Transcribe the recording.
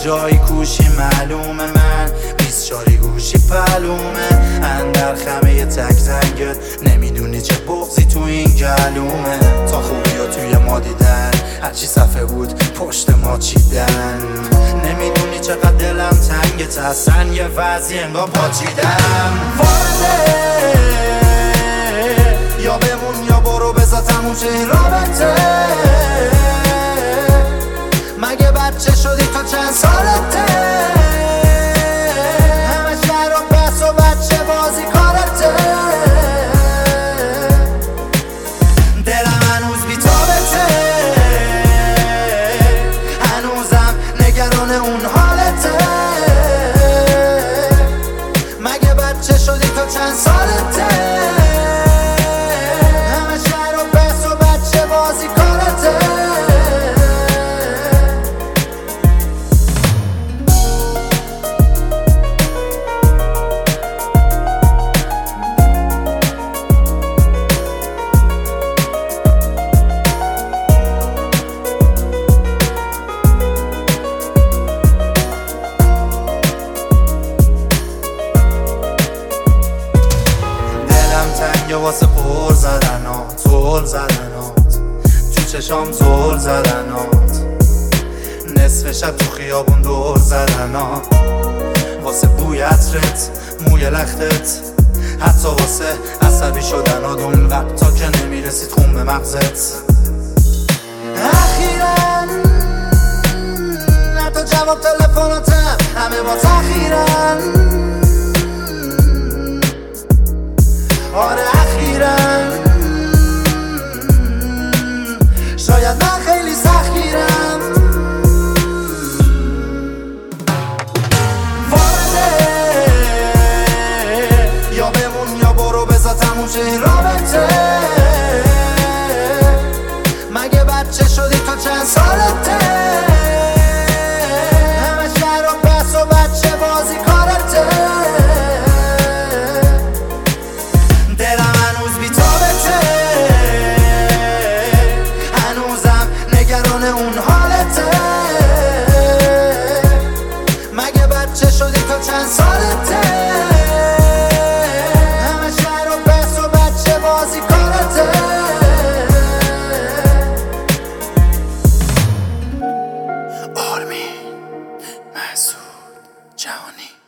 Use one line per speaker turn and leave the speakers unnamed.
جایی کوشی معلومه، من 24 گوشی پلومه، اندر خمه تک زنگت نمیدونی چه بغضی تو این گلومه. تا خوبی ها توی ما دیدن، هرچی صفحه بود پشت ما چیدن، نمیدونی چقدر دلم تنگت، اصلا یه وضعی انگار پاچیدم. وارده یا بمون یا برو، بذار تموم شه این رابطه. مگه بچه شدی تو چند سالته؟ همه شهر و بس و بچه بازی کارته. دلم هنوز بی‌تابته، هنوزم نگران اون حالته. مگه بچه شدی تو چند سالته؟ تنگه واسه پر زدنات، زل زدنات تو چشام، زل زدنات نصف شب تو خیابون دور زدنات، واسه بوی عطرت، موی لختت، حتی واسه عصبی شدنات اونقدر تا که نمیرسید خون به مغزت. اخیراً حتی جواب تلفناتم همه با تأخیرن. آره اخیراً شاید من خیلی سختگیرم. وارده یا بمون یا برو، بذار تموم شه این رابطه. مگه بچه شدی تو چند سالته؟ همه شهر و بس و بچه بازی کارته. اون حالته. مگه بچه شدی تو چند سالته؟ همه شهر و بس و بچه بازی کارته. آرمین مسعود جهانی.